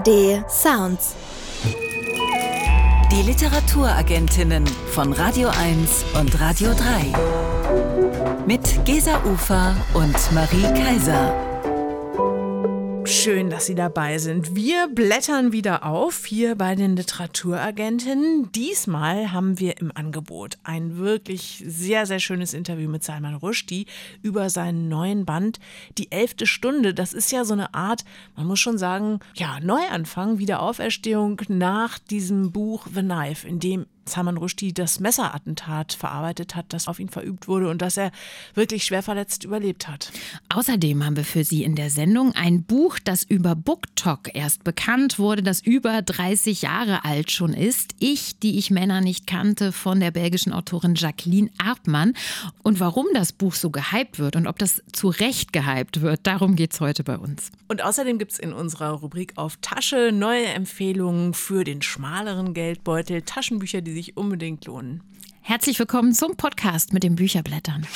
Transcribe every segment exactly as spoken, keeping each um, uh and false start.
A R D Sounds. Die Literaturagentinnen von Radio eins und Radio drei. Mit Gesa Ufer und Marie Kaiser. Schön, dass Sie dabei sind. Wir blättern wieder auf hier bei den Literaturagentinnen. Diesmal haben wir im Angebot ein wirklich sehr, sehr schönes Interview mit Salman Rushdie über seinen neuen Band Die elfte Stunde. Das ist ja so eine Art, man muss schon sagen, ja, Neuanfang, Wiederauferstehung nach diesem Buch The Knife, in dem Salman Rushdie das Messerattentat verarbeitet hat, das auf ihn verübt wurde und das er wirklich schwer verletzt überlebt hat. Außerdem haben wir für Sie in der Sendung ein Buch, das über BookTok erst bekannt wurde, das über dreißig Jahre alt schon ist. Ich, die ich Männer nicht kannte, von der belgischen Autorin Jacqueline Aartman. Und warum das Buch so gehypt wird und ob das zu Recht gehypt wird, darum geht es heute bei uns. Und außerdem gibt es in unserer Rubrik auf Tasche neue Empfehlungen für den schmaleren Geldbeutel, Taschenbücher, die sich unbedingt lohnen. Herzlich willkommen zum Podcast mit den Bücherblättern.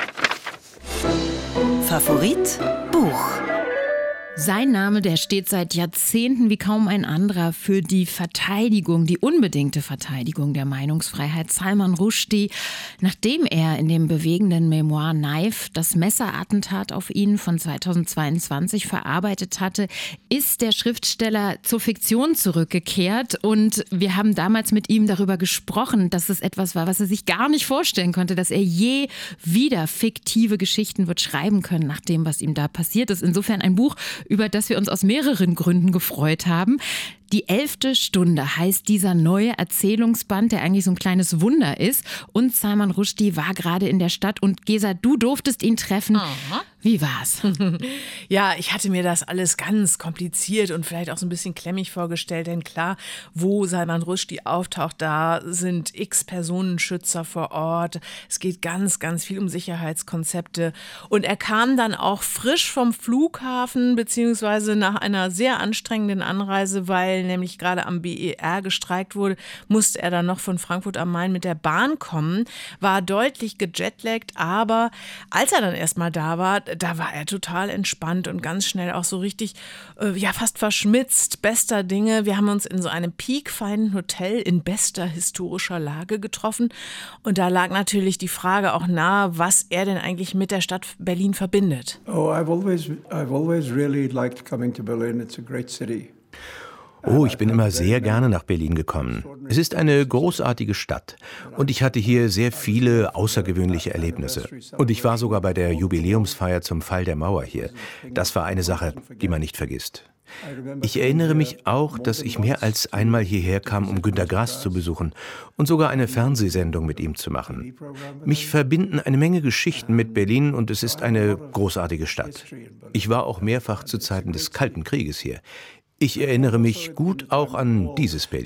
Favorit Buch. Sein Name, der steht seit Jahrzehnten wie kaum ein anderer für die Verteidigung, die unbedingte Verteidigung der Meinungsfreiheit. Salman Rushdie, nachdem er in dem bewegenden Memoir Knife das Messerattentat auf ihn von zweitausendzweiundzwanzig verarbeitet hatte, ist der Schriftsteller zur Fiktion zurückgekehrt. Und wir haben damals mit ihm darüber gesprochen, dass es etwas war, was er sich gar nicht vorstellen konnte, dass er je wieder fiktive Geschichten wird schreiben können, nach dem, was ihm da passiert ist. Insofern ein Buch, über das wir uns aus mehreren Gründen gefreut haben. Die elfte Stunde heißt dieser neue Erzählungsband, der eigentlich so ein kleines Wunder ist. Und Salman Rushdie war gerade in der Stadt. Und Gesa, du durftest ihn treffen. Aha. Wie war's? Ja, ich hatte mir das alles ganz kompliziert und vielleicht auch so ein bisschen klemmig vorgestellt. Denn klar, wo Salman Rushdie auftaucht, da sind x Personenschützer vor Ort. Es geht ganz, ganz viel um Sicherheitskonzepte. Und er kam dann auch frisch vom Flughafen, beziehungsweise nach einer sehr anstrengenden Anreise, weil nämlich gerade am B E R gestreikt wurde, musste er dann noch von Frankfurt am Main mit der Bahn kommen, war deutlich gejetlaggt, aber als er dann erstmal da war, da war er total entspannt und ganz schnell auch so richtig, äh, ja fast verschmitzt, bester Dinge. Wir haben uns in so einem piekfeinen Hotel in bester historischer Lage getroffen und da lag natürlich die Frage auch nahe, was er denn eigentlich mit der Stadt Berlin verbindet. Oh, I've always, I've always really liked coming to Berlin. It's a great city. Oh, ich bin immer sehr gerne nach Berlin gekommen. Es ist eine großartige Stadt und ich hatte hier sehr viele außergewöhnliche Erlebnisse. Und ich war sogar bei der Jubiläumsfeier zum Fall der Mauer hier. Das war eine Sache, die man nicht vergisst. Ich erinnere mich auch, dass ich mehr als einmal hierher kam, um Günter Grass zu besuchen und sogar eine Fernsehsendung mit ihm zu machen. Mich verbinden eine Menge Geschichten mit Berlin und es ist eine großartige Stadt. Ich war auch mehrfach zu Zeiten des Kalten Krieges hier. Ich erinnere mich gut auch an dieses Berlin.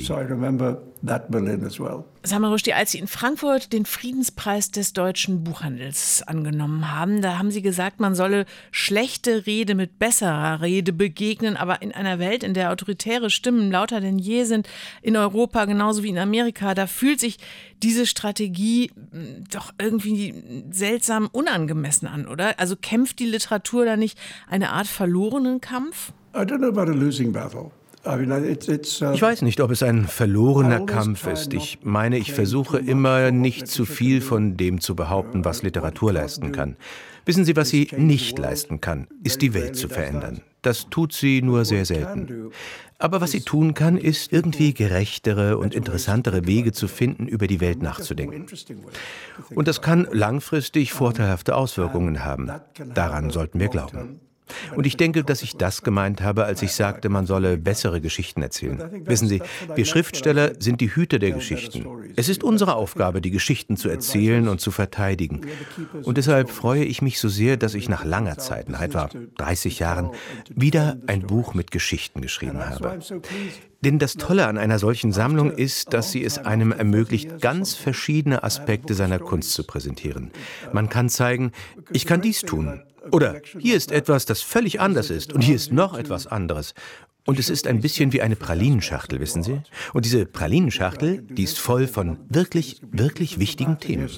Salman Rushdie, als Sie in Frankfurt den Friedenspreis des deutschen Buchhandels angenommen haben, da haben Sie gesagt, man solle schlechte Rede mit besserer Rede begegnen, aber in einer Welt, in der autoritäre Stimmen lauter denn je sind, in Europa genauso wie in Amerika, da fühlt sich diese Strategie doch irgendwie seltsam unangemessen an, oder? Also kämpft die Literatur da nicht eine Art verlorenen Kampf? I don't know about a losing battle. I mean, it's, it's, uh, Ich weiß nicht, ob es ein verlorener Kampf ist. Ich meine, ich versuche immer nicht zu viel von dem zu behaupten, was Literatur leisten kann. Wissen Sie, was sie nicht leisten kann, ist die Welt zu verändern. Das tut sie nur sehr selten. Aber was sie tun kann, ist irgendwie gerechtere und interessantere Wege zu finden, über die Welt nachzudenken. Und das kann langfristig vorteilhafte Auswirkungen haben. Daran sollten wir glauben. Und ich denke, dass ich das gemeint habe, als ich sagte, man solle bessere Geschichten erzählen. Wissen Sie, wir Schriftsteller sind die Hüter der Geschichten. Es ist unsere Aufgabe, die Geschichten zu erzählen und zu verteidigen. Und deshalb freue ich mich so sehr, dass ich nach langer Zeit, nach etwa dreißig Jahren, wieder ein Buch mit Geschichten geschrieben habe. Denn das Tolle an einer solchen Sammlung ist, dass sie es einem ermöglicht, ganz verschiedene Aspekte seiner Kunst zu präsentieren. Man kann zeigen, ich kann dies tun. Oder hier ist etwas, das völlig anders ist und hier ist noch etwas anderes. Und es ist ein bisschen wie eine Pralinenschachtel, wissen Sie? Und diese Pralinenschachtel, die ist voll von wirklich, wirklich wichtigen Themen.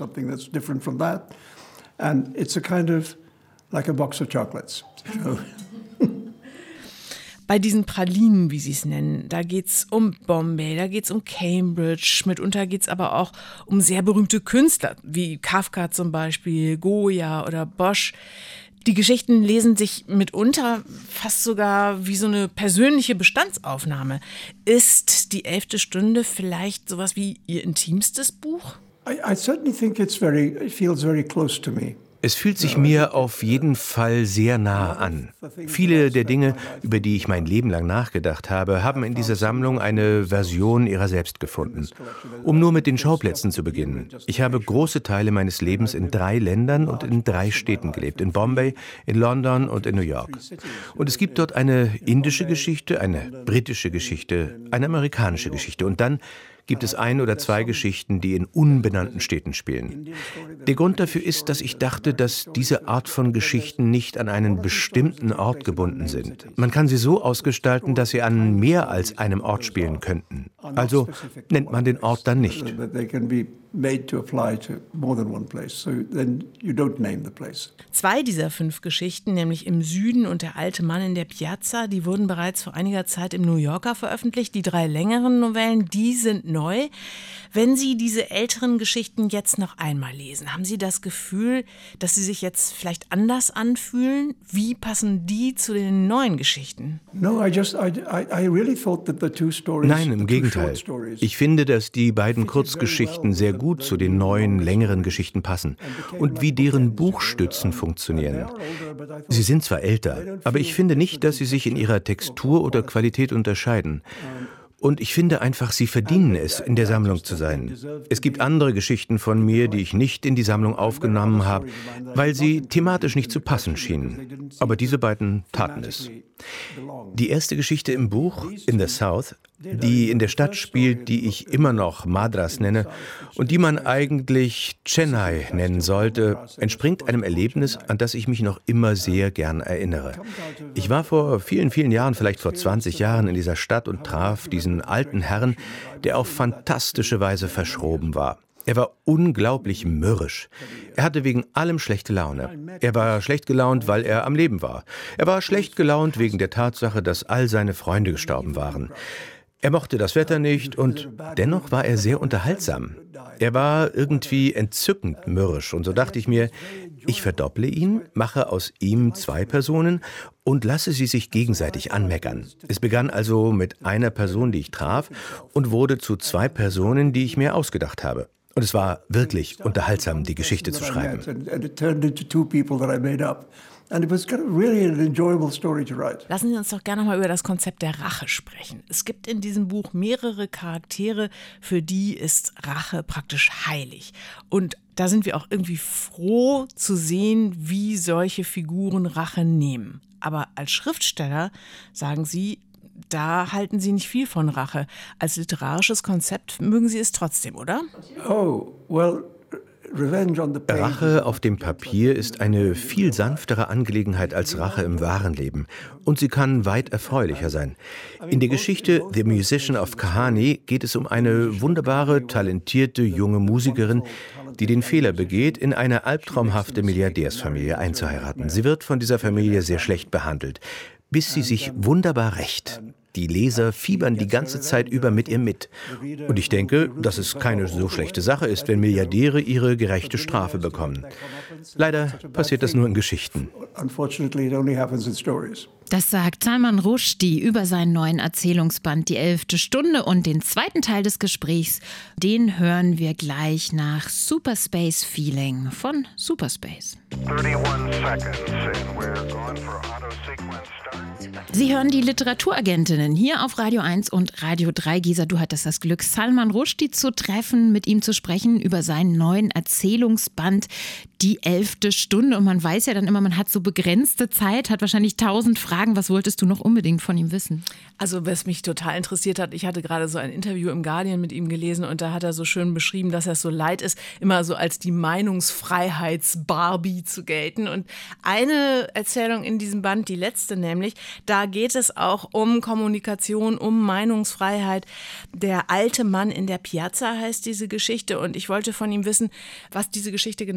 Bei diesen Pralinen, wie Sie es nennen, da geht es um Bombay, da geht es um Cambridge, mitunter geht es aber auch um sehr berühmte Künstler, wie Kafka zum Beispiel, Goya oder Bosch. Die Geschichten lesen sich mitunter fast sogar wie so eine persönliche Bestandsaufnahme. Ist die elfte Stunde vielleicht sowas wie Ihr intimstes Buch? I, I certainly think it's very, it feels very close to me. Es fühlt sich mir auf jeden Fall sehr nah an. Viele der Dinge, über die ich mein Leben lang nachgedacht habe, haben in dieser Sammlung eine Version ihrer selbst gefunden. Um nur mit den Schauplätzen zu beginnen. Ich habe große Teile meines Lebens in drei Ländern und in drei Städten gelebt. In Bombay, in London und in New York. Und es gibt dort eine indische Geschichte, eine britische Geschichte, eine amerikanische Geschichte. Und dann gibt es ein oder zwei Geschichten, die in unbenannten Städten spielen. Der Grund dafür ist, dass ich dachte, dass diese Art von Geschichten nicht an einen bestimmten Ort gebunden sind. Man kann sie so ausgestalten, dass sie an mehr als einem Ort spielen könnten. Also nennt man den Ort dann nicht. Zwei dieser fünf Geschichten, nämlich Im Süden und Der alte Mann in der Piazza, die wurden bereits vor einiger Zeit im New Yorker veröffentlicht. Die drei längeren Novellen, die sind neu. Wenn Sie diese älteren Geschichten jetzt noch einmal lesen, haben Sie das Gefühl, dass sie sich jetzt vielleicht anders anfühlen? Wie passen die zu den neuen Geschichten? Nein, im Gegenteil. Ich finde, dass die beiden Kurzgeschichten sehr gut zu den neuen, längeren Geschichten passen und wie deren Buchstützen funktionieren. Sie sind zwar älter, aber ich finde nicht, dass sie sich in ihrer Textur oder Qualität unterscheiden. Und ich finde einfach, sie verdienen es, in der Sammlung zu sein. Es gibt andere Geschichten von mir, die ich nicht in die Sammlung aufgenommen habe, weil sie thematisch nicht zu passen schienen. Aber diese beiden taten es. Die erste Geschichte im Buch, In the South, die in der Stadt spielt, die ich immer noch Madras nenne und die man eigentlich Chennai nennen sollte, entspringt einem Erlebnis, an das ich mich noch immer sehr gern erinnere. Ich war vor vielen, vielen Jahren, vielleicht vor zwanzig Jahren in dieser Stadt und traf diesen alten Herrn, der auf fantastische Weise verschroben war. Er war unglaublich mürrisch. Er hatte wegen allem schlechte Laune. Er war schlecht gelaunt, weil er am Leben war. Er war schlecht gelaunt wegen der Tatsache, dass all seine Freunde gestorben waren. Er mochte das Wetter nicht und dennoch war er sehr unterhaltsam. Er war irgendwie entzückend mürrisch und so dachte ich mir, ich verdopple ihn, mache aus ihm zwei Personen und lasse sie sich gegenseitig anmeckern. Es begann also mit einer Person, die ich traf und wurde zu zwei Personen, die ich mir ausgedacht habe. Und es war wirklich unterhaltsam, die Geschichte zu schreiben. Lassen Sie uns doch gerne noch mal über das Konzept der Rache sprechen. Es gibt in diesem Buch mehrere Charaktere, für die ist Rache praktisch heilig. Und da sind wir auch irgendwie froh zu sehen, wie solche Figuren Rache nehmen. Aber als Schriftsteller, sagen Sie, da halten Sie nicht viel von Rache. Als literarisches Konzept mögen Sie es trotzdem, oder? Oh, well... Rache auf dem Papier ist eine viel sanftere Angelegenheit als Rache im wahren Leben. Und sie kann weit erfreulicher sein. In der Geschichte The Musician of Kahani geht es um eine wunderbare, talentierte junge Musikerin, die den Fehler begeht, in eine albtraumhafte Milliardärsfamilie einzuheiraten. Sie wird von dieser Familie sehr schlecht behandelt, bis sie sich wunderbar rächt. Die Leser fiebern die ganze Zeit über mit ihr mit. Und ich denke, dass es keine so schlechte Sache ist, wenn Milliardäre ihre gerechte Strafe bekommen. Leider passiert das nur in Geschichten. Das sagt Salman Rushdie über seinen neuen Erzählungsband Die elfte Stunde. Und den zweiten Teil des Gesprächs, den hören wir gleich nach Superspace Feeling von Superspace. Sie hören die Literaturagentinnen hier auf Radio eins und Radio drei. Gesa, du hattest das Glück, Salman Rushdie zu treffen, mit ihm zu sprechen über seinen neuen Erzählungsband Die elfte Stunde. Und man weiß ja dann immer, man hat so begrenzte Zeit, hat wahrscheinlich tausend Fragen. Was wolltest du noch unbedingt von ihm wissen? Also was mich total interessiert hat, ich hatte gerade so ein Interview im Guardian mit ihm gelesen und da hat er so schön beschrieben, dass er es so leid ist, immer so als die Meinungsfreiheits-Barbie zu gelten. Und eine Erzählung in diesem Band, die letzte nämlich, da geht es auch um Kommunikation, um Meinungsfreiheit. Der alte Mann in der Piazza heißt diese Geschichte und ich wollte von ihm wissen, was diese Geschichte genau zu tun hat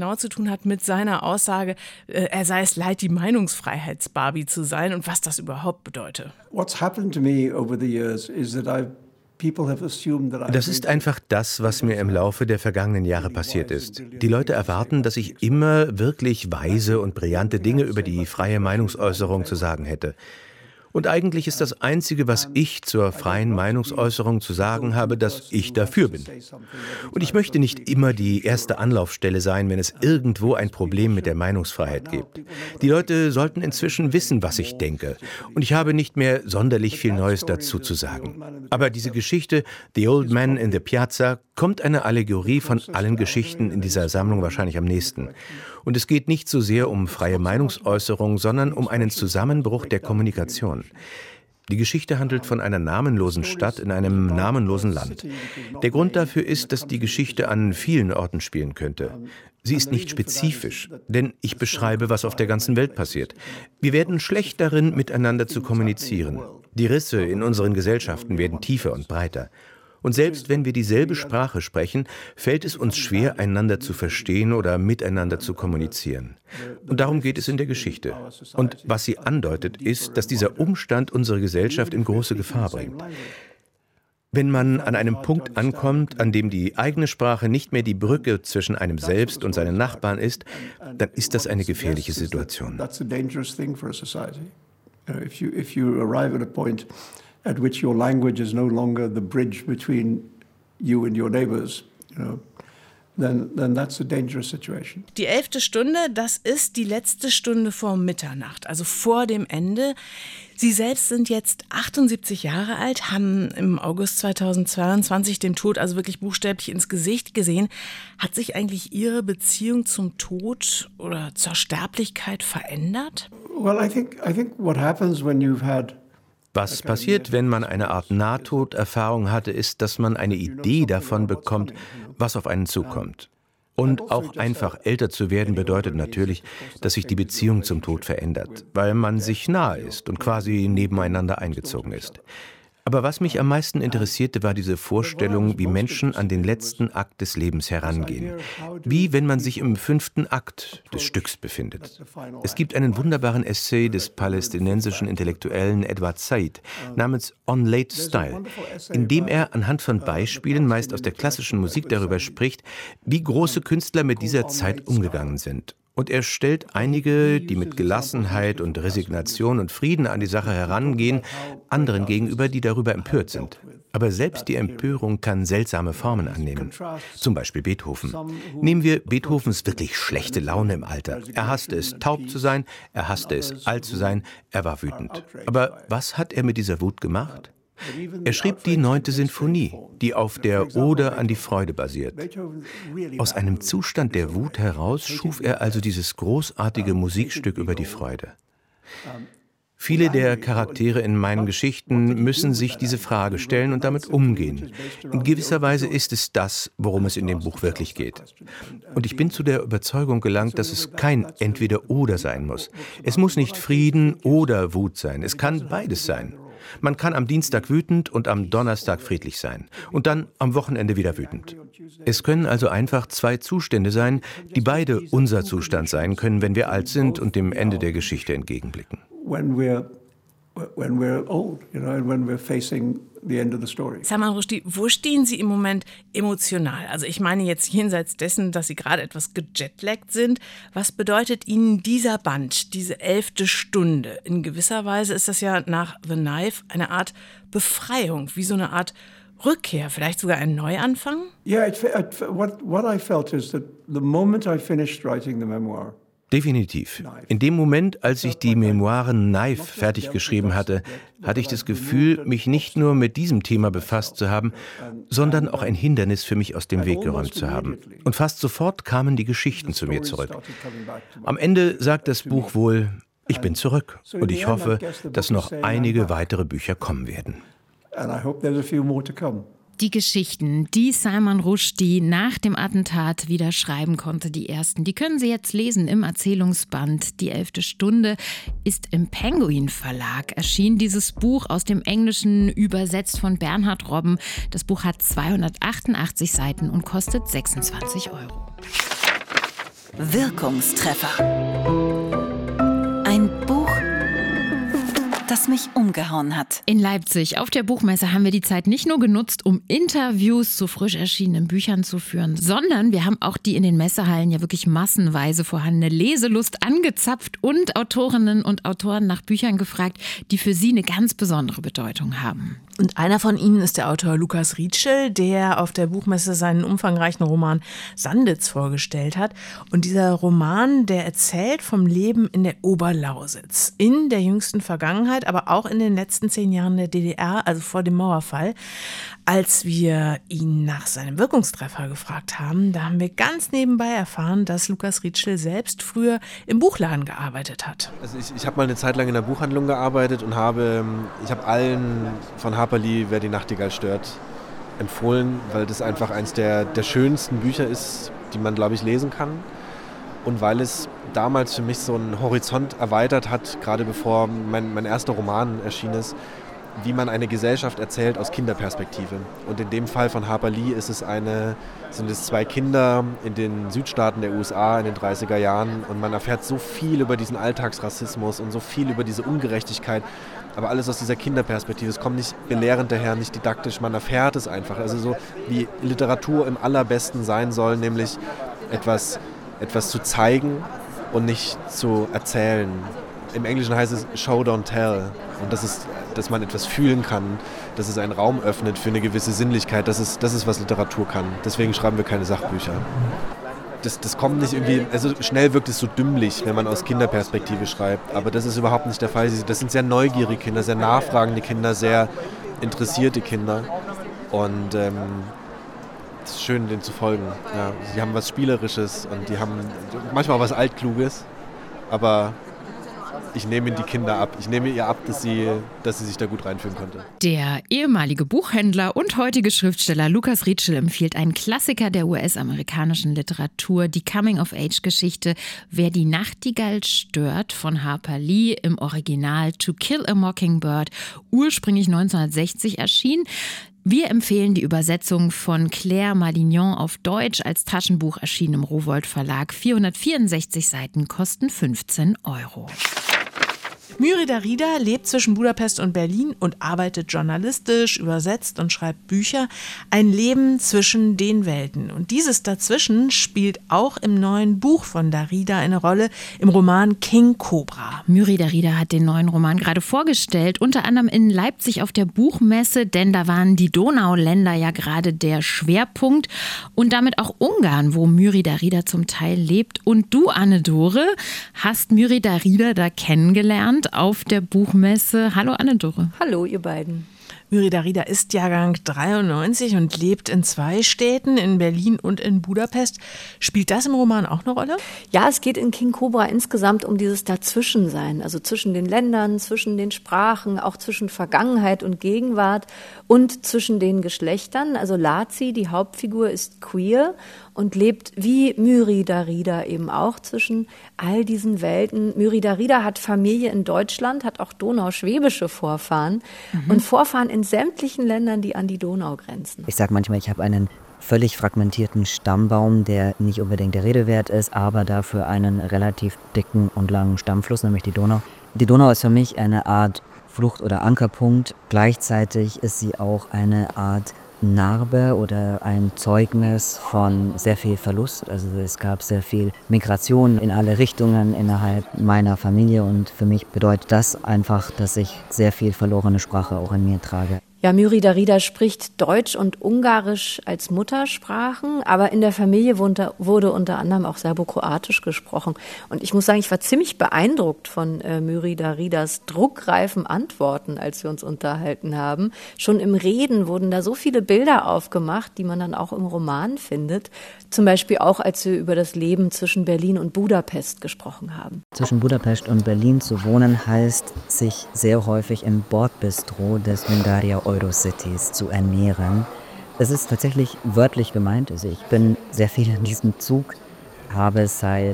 hat mit seiner Aussage, äh, er sei es leid, die Meinungsfreiheits-Barbie zu sein und was das überhaupt bedeutet. What's happened to me over the years is that I've Das ist einfach das, was mir im Laufe der vergangenen Jahre passiert ist. Die Leute erwarten, dass ich immer wirklich weise und brillante Dinge über die freie Meinungsäußerung zu sagen hätte. Und eigentlich ist das Einzige, was ich zur freien Meinungsäußerung zu sagen habe, dass ich dafür bin. Und ich möchte nicht immer die erste Anlaufstelle sein, wenn es irgendwo ein Problem mit der Meinungsfreiheit gibt. Die Leute sollten inzwischen wissen, was ich denke. Und ich habe nicht mehr sonderlich viel Neues dazu zu sagen. Aber diese Geschichte, The Old Man in the Piazza, kommt einer Allegorie von allen Geschichten in dieser Sammlung wahrscheinlich am nächsten. Und es geht nicht so sehr um freie Meinungsäußerung, sondern um einen Zusammenbruch der Kommunikation. Die Geschichte handelt von einer namenlosen Stadt in einem namenlosen Land. Der Grund dafür ist, dass die Geschichte an vielen Orten spielen könnte. Sie ist nicht spezifisch, denn ich beschreibe, was auf der ganzen Welt passiert. Wir werden schlecht darin, miteinander zu kommunizieren. Die Risse in unseren Gesellschaften werden tiefer und breiter. Und selbst wenn wir dieselbe Sprache sprechen, fällt es uns schwer, einander zu verstehen oder miteinander zu kommunizieren. Und darum geht es in der Geschichte. Und was sie andeutet, ist, dass dieser Umstand unsere Gesellschaft in große Gefahr bringt. Wenn man an einem Punkt ankommt, an dem die eigene Sprache nicht mehr die Brücke zwischen einem selbst und seinen Nachbarn ist, dann ist das eine gefährliche Situation. At which your language is no longer the bridge between you and your neighbors, you know, then, then that's a dangerous situation. Die elfte Stunde, das ist die letzte Stunde vor Mitternacht, also vor dem Ende. Sie selbst sind jetzt achtundsiebzig Jahre alt, haben im August zweitausendzweiundzwanzig dem Tod also wirklich buchstäblich ins Gesicht gesehen. Hat sich eigentlich Ihre Beziehung zum Tod oder zur Sterblichkeit verändert? Well, I think, I think what happens when you've had Was passiert, wenn man eine Art Nahtoderfahrung hatte, ist, dass man eine Idee davon bekommt, was auf einen zukommt. Und auch einfach älter zu werden bedeutet natürlich, dass sich die Beziehung zum Tod verändert, weil man sich nahe ist und quasi nebeneinander eingezogen ist. Aber was mich am meisten interessierte, war diese Vorstellung, wie Menschen an den letzten Akt des Lebens herangehen. Wie wenn man sich im fünften Akt des Stücks befindet. Es gibt einen wunderbaren Essay des palästinensischen Intellektuellen Edward Said namens On Late Style, in dem er anhand von Beispielen, meist aus der klassischen Musik, darüber spricht, wie große Künstler mit dieser Zeit umgegangen sind. Und er stellt einige, die mit Gelassenheit und Resignation und Frieden an die Sache herangehen, anderen gegenüber, die darüber empört sind. Aber selbst die Empörung kann seltsame Formen annehmen. Zum Beispiel Beethoven. Nehmen wir Beethovens wirklich schlechte Laune im Alter. Er hasste es, taub zu sein, er hasste es, alt zu sein, er war wütend. Aber was hat er mit dieser Wut gemacht? Er schrieb die neunte Sinfonie, die auf der Ode an die Freude basiert. Aus einem Zustand der Wut heraus schuf er also dieses großartige Musikstück über die Freude. Viele der Charaktere in meinen Geschichten müssen sich diese Frage stellen und damit umgehen. In gewisser Weise ist es das, worum es in dem Buch wirklich geht. Und ich bin zu der Überzeugung gelangt, dass es kein Entweder-Oder sein muss. Es muss nicht Frieden oder Wut sein. Es kann beides sein. Man kann am Dienstag wütend und am Donnerstag friedlich sein und dann am Wochenende wieder wütend. Es können also einfach zwei Zustände sein, die beide unser Zustand sein können, wenn wir alt sind und dem Ende der Geschichte entgegenblicken. When we're, when we're old, you know, and when we're facing the end of the story. Salman Rushdie, wo stehen Sie im Moment emotional? Also ich meine jetzt jenseits dessen, dass Sie gerade etwas gejetlaggt sind. Was bedeutet Ihnen dieser Band, diese elfte Stunde? In gewisser Weise ist das ja nach The Knife eine Art Befreiung, wie so eine Art Rückkehr, vielleicht sogar ein Neuanfang? Yeah, it, it, what, what I felt is that the moment I finished writing the memoir, Definitiv. In dem Moment, als ich die Memoiren Knife fertig geschrieben hatte, hatte ich das Gefühl, mich nicht nur mit diesem Thema befasst zu haben, sondern auch ein Hindernis für mich aus dem Weg geräumt zu haben. Und fast sofort kamen die Geschichten zu mir zurück. Am Ende sagt das Buch wohl, ich bin zurück. Und ich hoffe, dass noch einige weitere Bücher kommen werden. Die Geschichten, die Salman Rushdie nach dem Attentat wieder schreiben konnte, die ersten, die können Sie jetzt lesen im Erzählungsband. Die elfte Stunde ist im Penguin Verlag erschienen. Dieses Buch aus dem Englischen übersetzt von Bernhard Robben. Das Buch hat zweihundertachtundachtzig Seiten und kostet sechsundzwanzig Euro. Wirkungstreffer. Ein Buch, das mich umgehauen hat. In Leipzig auf der Buchmesse haben wir die Zeit nicht nur genutzt, um Interviews zu frisch erschienenen Büchern zu führen, sondern wir haben auch die in den Messehallen ja wirklich massenweise vorhandene Leselust angezapft und Autorinnen und Autoren nach Büchern gefragt, die für sie eine ganz besondere Bedeutung haben. Und einer von ihnen ist der Autor Lukas Rietschel, der auf der Buchmesse seinen umfangreichen Roman Sanditz vorgestellt hat. Und dieser Roman, der erzählt vom Leben in der Oberlausitz, in der jüngsten Vergangenheit, aber auch in den letzten zehn Jahren der D D R, also vor dem Mauerfall. Als wir ihn nach seinem Wirkungstreffer gefragt haben, da haben wir ganz nebenbei erfahren, dass Lukas Rietschel selbst früher im Buchladen gearbeitet hat. Also ich, ich habe mal eine Zeit lang in der Buchhandlung gearbeitet und habe, ich habe allen von Harper Lee, Wer die Nachtigall stört, empfohlen, weil das einfach eines der, der schönsten Bücher ist, die man, glaube ich, lesen kann. Und weil es damals für mich so einen Horizont erweitert hat, gerade bevor mein, mein erster Roman erschienen ist, wie man eine Gesellschaft erzählt aus Kinderperspektive. Und in dem Fall von Harper Lee ist es eine, sind es zwei Kinder in den Südstaaten der U S A in den dreißiger Jahren und man erfährt so viel über diesen Alltagsrassismus und so viel über diese Ungerechtigkeit, aber alles aus dieser Kinderperspektive. Es kommt nicht belehrend daher, nicht didaktisch, man erfährt es einfach. Also so wie Literatur im allerbesten sein soll, nämlich etwas, etwas zu zeigen und nicht zu erzählen. Im Englischen heißt es Show, don't tell. Und das ist, dass man etwas fühlen kann, dass es einen Raum öffnet für eine gewisse Sinnlichkeit. Das ist, das ist, was Literatur kann. Deswegen schreiben wir keine Sachbücher. Das, das kommt nicht irgendwie, also schnell wirkt es so dümmlich, wenn man aus Kinderperspektive schreibt. Aber das ist überhaupt nicht der Fall. Das sind sehr neugierige Kinder, sehr nachfragende Kinder, sehr interessierte Kinder. Und ähm, es ist schön, denen zu folgen. Ja, sie haben was Spielerisches und die haben manchmal auch was Altkluges. Aber ich nehme ihnen die Kinder ab. Ich nehme ihr ab, dass sie, dass sie sich da gut reinfühlen konnte. Der ehemalige Buchhändler und heutige Schriftsteller Lukas Rietschel empfiehlt einen Klassiker der U S-amerikanischen Literatur, die Coming-of-Age-Geschichte Wer die Nachtigall stört von Harper Lee, im Original To Kill a Mockingbird, ursprünglich neunzehnhundertsechzig erschienen. Wir empfehlen die Übersetzung von Claire Madignon auf Deutsch als Taschenbuch erschienen im Rowohlt Verlag. vierhundertvierundsechzig Seiten kosten fünfzehn Euro. Mürida Darida lebt zwischen Budapest und Berlin und arbeitet journalistisch, übersetzt und schreibt Bücher. Ein Leben zwischen den Welten. Und dieses Dazwischen spielt auch im neuen Buch von Darida eine Rolle, im Roman King Cobra. Mürida Darida hat den neuen Roman gerade vorgestellt, unter anderem in Leipzig auf der Buchmesse, denn da waren die Donauländer ja gerade der Schwerpunkt und damit auch Ungarn, wo Mürida Darida zum Teil lebt. Und du, Anne-Dore, hast Mürida Darida da kennengelernt auf der Buchmesse. Hallo Anne-Dore. Hallo ihr beiden. Mürida Darida ist Jahrgang dreiundneunzig und lebt in zwei Städten, in Berlin und in Budapest. Spielt das im Roman auch eine Rolle? Ja, es geht in King Cobra insgesamt um dieses Dazwischensein, also zwischen den Ländern, zwischen den Sprachen, auch zwischen Vergangenheit und Gegenwart und zwischen den Geschlechtern. Also Lazi, die Hauptfigur, ist queer und lebt wie Mürida Darida eben auch zwischen all diesen Welten. Mürida Darida hat Familie in Deutschland, hat auch donauschwäbische Vorfahren mhm. und Vorfahren in sämtlichen Ländern, die an die Donau grenzen. Ich sage manchmal, ich habe einen völlig fragmentierten Stammbaum, der nicht unbedingt der Rede wert ist, aber dafür einen relativ dicken und langen Stammfluss, nämlich die Donau. Die Donau ist für mich eine Art Flucht- oder Ankerpunkt. Gleichzeitig ist sie auch eine Art Narbe oder ein Zeugnis von sehr viel Verlust. Also es gab sehr viel Migration in alle Richtungen innerhalb meiner Familie und für mich bedeutet das einfach, dass ich sehr viel verlorene Sprache auch in mir trage. Ja, Mürida Darida spricht Deutsch und Ungarisch als Muttersprachen, aber in der Familie wurde unter anderem auch Serbokroatisch gesprochen. Und ich muss sagen, ich war ziemlich beeindruckt von äh, Mürida Daridas druckreifen Antworten, als wir uns unterhalten haben. Schon im Reden wurden da so viele Bilder aufgemacht, die man dann auch im Roman findet. Zum Beispiel auch, als wir über das Leben zwischen Berlin und Budapest gesprochen haben. Zwischen Budapest und Berlin zu wohnen heißt, sich sehr häufig im Bordbistro des Mindaria Eurocities zu ernähren. Es ist tatsächlich wörtlich gemeint. Also ich bin sehr viel in diesem Zug, habe seit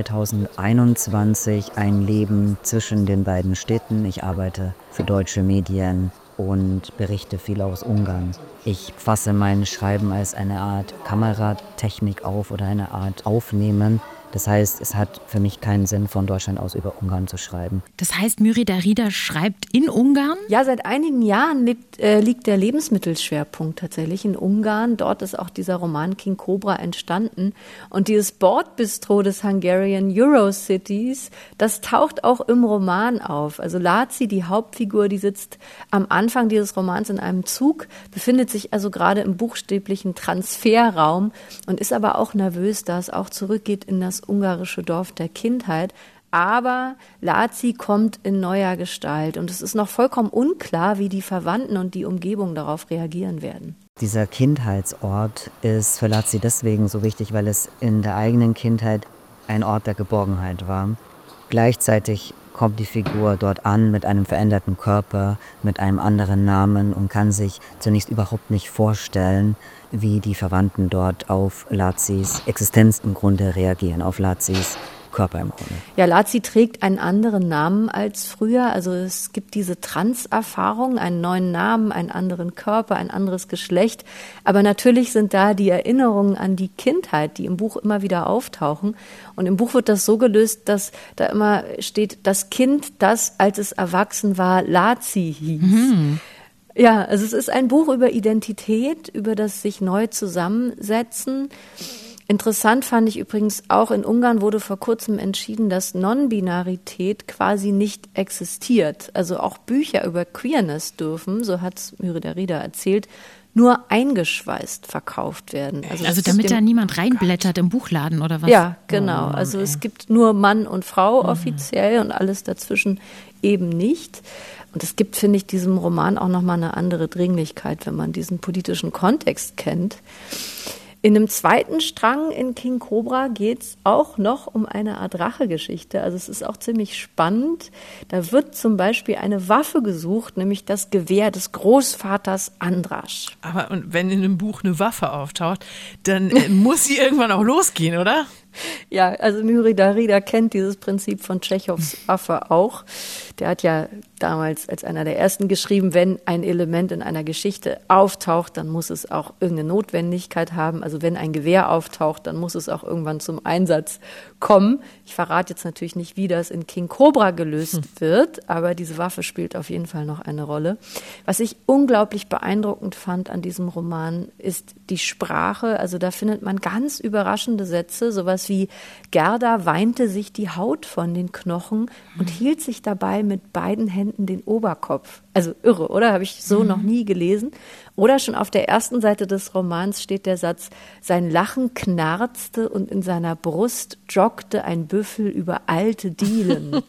zweitausendeinundzwanzig ein Leben zwischen den beiden Städten. Ich arbeite für deutsche Medien und berichte viel aus Ungarn. Ich fasse mein Schreiben als eine Art Kameratechnik auf oder eine Art Aufnehmen, Das heißt, es hat für mich keinen Sinn, von Deutschland aus über Ungarn zu schreiben. Das heißt, Műri Darida schreibt in Ungarn? Ja, seit einigen Jahren liegt, äh, liegt der Lebensmittelschwerpunkt tatsächlich in Ungarn. Dort ist auch dieser Roman King Cobra entstanden. Und dieses Bordbistro des Hungarian Eurocities, das taucht auch im Roman auf. Also László, die Hauptfigur, die sitzt am Anfang dieses Romans in einem Zug, befindet sich also gerade im buchstäblichen Transferraum und ist aber auch nervös, da es auch zurückgeht in das ungarische Dorf der Kindheit. Aber László kommt in neuer Gestalt und es ist noch vollkommen unklar, wie die Verwandten und die Umgebung darauf reagieren werden. Dieser Kindheitsort ist für László deswegen so wichtig, weil es in der eigenen Kindheit ein Ort der Geborgenheit war. Gleichzeitig kommt die Figur dort an mit einem veränderten Körper, mit einem anderen Namen und kann sich zunächst überhaupt nicht vorstellen, wie die Verwandten dort auf Lászlós Existenz im Grunde reagieren, auf Lászlós Körper im Grunde. Ja, László trägt einen anderen Namen als früher. Also es gibt diese Trans-Erfahrung, einen neuen Namen, einen anderen Körper, ein anderes Geschlecht. Aber natürlich sind da die Erinnerungen an die Kindheit, die im Buch immer wieder auftauchen. Und im Buch wird das so gelöst, dass da immer steht, das Kind, das, als es erwachsen war, László hieß. Mhm. Ja, also es ist ein Buch über Identität, über das sich neu zusammensetzen. Interessant fand ich übrigens auch, in Ungarn wurde vor kurzem entschieden, dass Non-Binarität quasi nicht existiert. Also auch Bücher über Queerness dürfen, so hat es Műri Darida erzählt, nur eingeschweißt verkauft werden. Also, also damit da niemand reinblättert im Buchladen oder was? Ja, genau. Also oh, es gibt nur Mann und Frau offiziell und alles dazwischen eben nicht. Und es gibt, finde ich, diesem Roman auch nochmal eine andere Dringlichkeit, wenn man diesen politischen Kontext kennt. In einem zweiten Strang in King Cobra geht es auch noch um eine Art Rachegeschichte. Also es ist auch ziemlich spannend. Da wird zum Beispiel eine Waffe gesucht, nämlich das Gewehr des Großvaters Andras. Aber und wenn in einem Buch eine Waffe auftaucht, dann äh, muss sie irgendwann auch losgehen, oder? Ja, also Műri Darida kennt dieses Prinzip von Tschechows Waffe auch. Der hat ja damals als einer der ersten geschrieben, wenn ein Element in einer Geschichte auftaucht, dann muss es auch irgendeine Notwendigkeit haben. Also wenn ein Gewehr auftaucht, dann muss es auch irgendwann zum Einsatz kommen. Ich verrate jetzt natürlich nicht, wie das in King Cobra gelöst hm. wird, aber diese Waffe spielt auf jeden Fall noch eine Rolle. Was ich unglaublich beeindruckend fand an diesem Roman, ist die Sprache. Also da findet man ganz überraschende Sätze, sowas wie Gerda weinte sich die Haut von den Knochen und hielt sich dabei mit beiden Händen den Oberkopf. Also irre, oder? Habe ich so mhm. noch nie gelesen. Oder schon auf der ersten Seite des Romans steht der Satz, sein Lachen knarzte und in seiner Brust joggte ein Büffel über alte Dielen.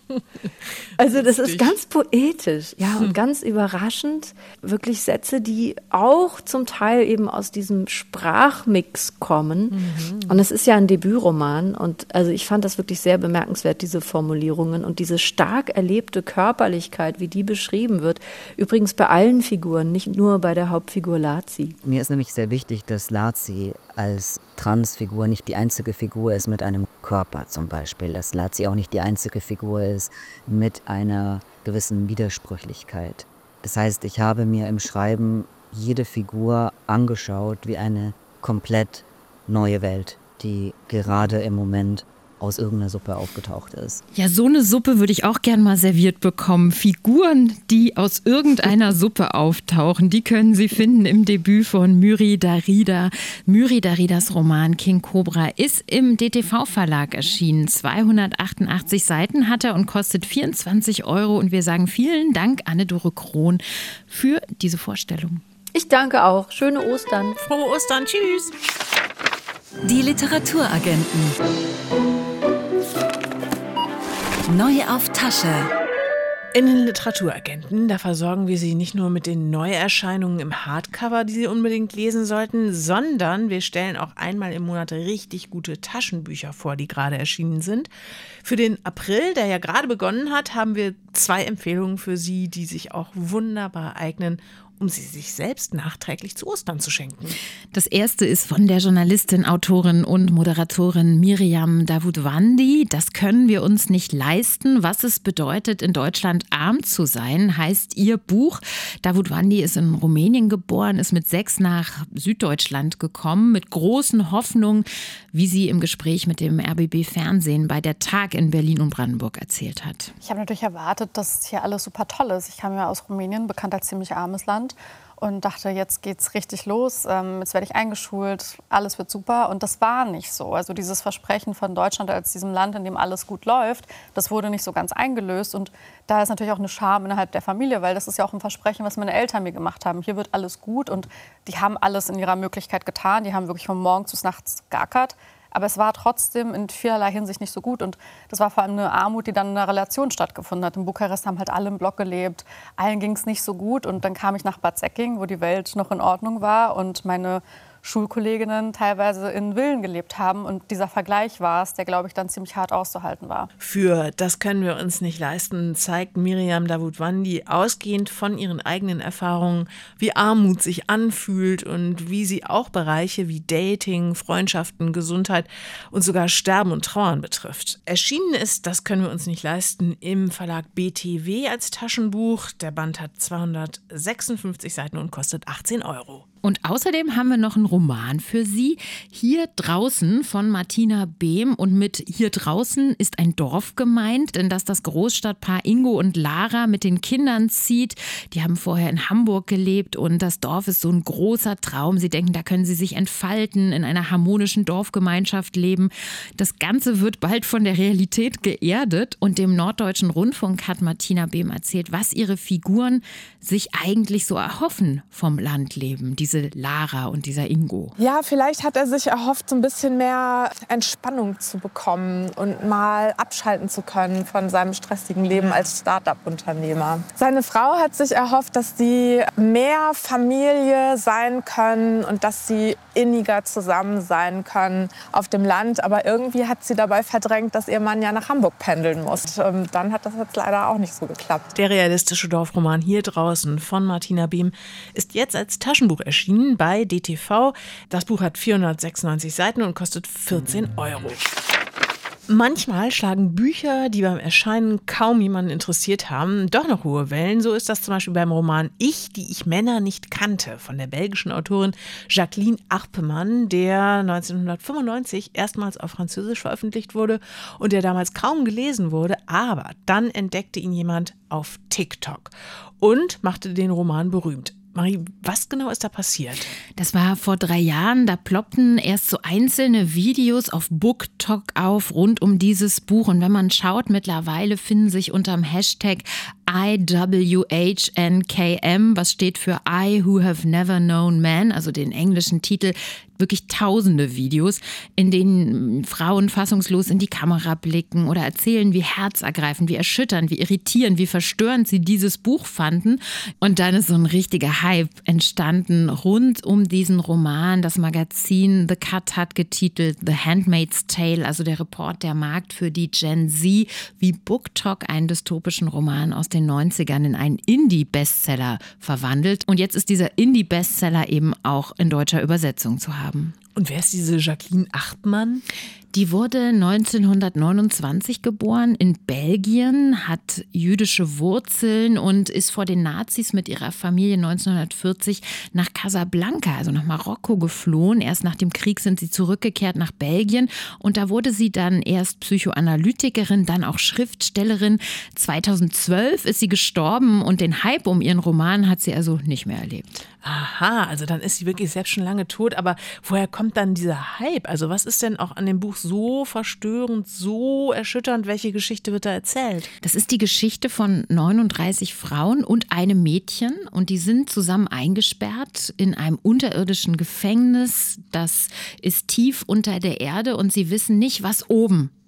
Also das ist ganz poetisch, ja, und ganz überraschend. Wirklich Sätze, die auch zum Teil eben aus diesem Sprachmix kommen. Mhm. Und es ist ja ein Debütroman und also ich fand das wirklich sehr bemerkenswert, diese Formulierungen und diese stark erlebte Körperlichkeit, wie die beschrieben wird. Übrigens bei allen Figuren, nicht nur bei der Hauptfigur László. Mir ist nämlich sehr wichtig, dass László als Transfigur nicht die einzige Figur ist mit einem Körper zum Beispiel. Dass László auch nicht die einzige Figur ist mit einer gewissen Widersprüchlichkeit. Das heißt, ich habe mir im Schreiben jede Figur angeschaut wie eine komplett neue Welt, die gerade im Moment aus irgendeiner Suppe aufgetaucht ist. Ja, so eine Suppe würde ich auch gern mal serviert bekommen. Figuren, die aus irgendeiner Suppe auftauchen, die können Sie finden im Debüt von Műri Darida. Műri Daridas Roman King Cobra ist im D T V-Verlag erschienen. zweihundertachtundachtzig Seiten hat er und kostet vierundzwanzig Euro. Und wir sagen vielen Dank, Anne-Dore Krohn, für diese Vorstellung. Ich danke auch. Schöne Ostern. Frohe Ostern. Tschüss. Die Literaturagenten. Neu auf Tasche. In den Literaturagenten, da versorgen wir Sie nicht nur mit den Neuerscheinungen im Hardcover, die Sie unbedingt lesen sollten, sondern wir stellen auch einmal im Monat richtig gute Taschenbücher vor, die gerade erschienen sind. Für den April, der ja gerade begonnen hat, haben wir zwei Empfehlungen für Sie, die sich auch wunderbar eignen, um sie sich selbst nachträglich zu Ostern zu schenken. Das erste ist von der Journalistin, Autorin und Moderatorin Miriam Davutwandi. Das können wir uns nicht leisten. Was es bedeutet, in Deutschland arm zu sein, heißt ihr Buch. Davutwandi ist in Rumänien geboren, ist mit sechs nach Süddeutschland gekommen, mit großen Hoffnungen, wie sie im Gespräch mit dem R B B Fernsehen bei der Tag in Berlin und Brandenburg erzählt hat. Ich habe natürlich erwartet, dass hier alles super toll ist. Ich kam ja aus Rumänien, bekannt als ziemlich armes Land. Und dachte, jetzt geht's richtig los, ähm, jetzt werde ich eingeschult, alles wird super. Und das war nicht so. Also dieses Versprechen von Deutschland als diesem Land, in dem alles gut läuft, das wurde nicht so ganz eingelöst. Und da ist natürlich auch eine Scham innerhalb der Familie, weil das ist ja auch ein Versprechen, was meine Eltern mir gemacht haben. Hier wird alles gut und die haben alles in ihrer Möglichkeit getan. Die haben wirklich von morgens bis nachts geackert. Aber es war trotzdem in vielerlei Hinsicht nicht so gut. Und das war vor allem eine Armut, die dann in einer Relation stattgefunden hat. In Bukarest haben halt alle im Block gelebt. Allen ging es nicht so gut. Und dann kam ich nach Bad Säcking, wo die Welt noch in Ordnung war. Und meine Schulkolleginnen teilweise in Villen gelebt haben. Und dieser Vergleich war es, der, glaube ich, dann ziemlich hart auszuhalten war. Für das können wir uns nicht leisten, zeigt Miriam Davutwandi ausgehend von ihren eigenen Erfahrungen, wie Armut sich anfühlt und wie sie auch Bereiche wie Dating, Freundschaften, Gesundheit und sogar Sterben und Trauern betrifft. Erschienen ist, das können wir uns nicht leisten, im Verlag B T W als Taschenbuch. Der Band hat zweihundertsechsundfünfzig Seiten und kostet achtzehn Euro. Und außerdem haben wir noch einen Roman für Sie. Hier draußen von Martina Behm. Und mit hier draußen ist ein Dorf gemeint, denn dass das Großstadtpaar Ingo und Lara mit den Kindern zieht. Die haben vorher in Hamburg gelebt und das Dorf ist so ein großer Traum. Sie denken, da können sie sich entfalten, in einer harmonischen Dorfgemeinschaft leben. Das Ganze wird bald von der Realität geerdet. Und dem Norddeutschen Rundfunk hat Martina Behm erzählt, was ihre Figuren sich eigentlich so erhoffen vom Landleben. Diese Lara und dieser Ingo. Ja, vielleicht hat er sich erhofft, so ein bisschen mehr Entspannung zu bekommen und mal abschalten zu können von seinem stressigen Leben als Start-up-Unternehmer. Seine Frau hat sich erhofft, dass sie mehr Familie sein können und dass sie inniger zusammen sein können auf dem Land. Aber irgendwie hat sie dabei verdrängt, dass ihr Mann ja nach Hamburg pendeln muss. Und dann hat das jetzt leider auch nicht so geklappt. Der realistische Dorfroman Hier draußen von Martina Behm ist jetzt als Taschenbuch erschienen bei D T V. Das Buch hat vierhundertsechsundneunzig Seiten und kostet vierzehn Euro. Manchmal schlagen Bücher, die beim Erscheinen kaum jemanden interessiert haben, doch noch hohe Wellen. So ist das zum Beispiel beim Roman Ich, die ich Männer nicht kannte, von der belgischen Autorin Jacqueline Arpemann, der neunzehnhundertfünfundneunzig erstmals auf Französisch veröffentlicht wurde und der damals kaum gelesen wurde. Aber dann entdeckte ihn jemand auf TikTok und machte den Roman berühmt. Marie, was genau ist da passiert? Das war vor drei Jahren. Da ploppten erst so einzelne Videos auf BookTok auf rund um dieses Buch. Und wenn man schaut, mittlerweile finden sich unterm Hashtag I W H N K M, was steht für I Who Have Never Known Man, also den englischen Titel, wirklich tausende Videos, in denen Frauen fassungslos in die Kamera blicken oder erzählen, wie herzergreifend, wie erschütternd, wie irritierend, wie verstörend sie dieses Buch fanden. Und dann ist so ein richtiger Hype entstanden rund um diesen Roman. Das Magazin The Cut hat getitelt The Handmaid's Tale, also der Report der Markt für die Gen Z, wie BookTok einen dystopischen Roman aus den neunzigern in einen Indie-Bestseller verwandelt. Und jetzt ist dieser Indie-Bestseller eben auch in deutscher Übersetzung zu haben. Und wer ist diese Jacqueline Arpemann? Die wurde neunzehnhundertneunundzwanzig geboren in Belgien, hat jüdische Wurzeln und ist vor den Nazis mit ihrer Familie neunzehnhundertvierzig nach Casablanca, also nach Marokko, geflohen. Erst nach dem Krieg sind sie zurückgekehrt nach Belgien und da wurde sie dann erst Psychoanalytikerin, dann auch Schriftstellerin. zweitausendzwölf ist sie gestorben und den Hype um ihren Roman hat sie also nicht mehr erlebt. Aha, also dann ist sie wirklich selbst schon lange tot, aber woher kommt dann dieser Hype? Also was ist denn auch an dem Buch so verstörend, so erschütternd? Welche Geschichte wird da erzählt? Das ist die Geschichte von neununddreißig Frauen und einem Mädchen und die sind zusammen eingesperrt in einem unterirdischen Gefängnis. Das ist tief unter der Erde und sie wissen nicht, was oben passiert.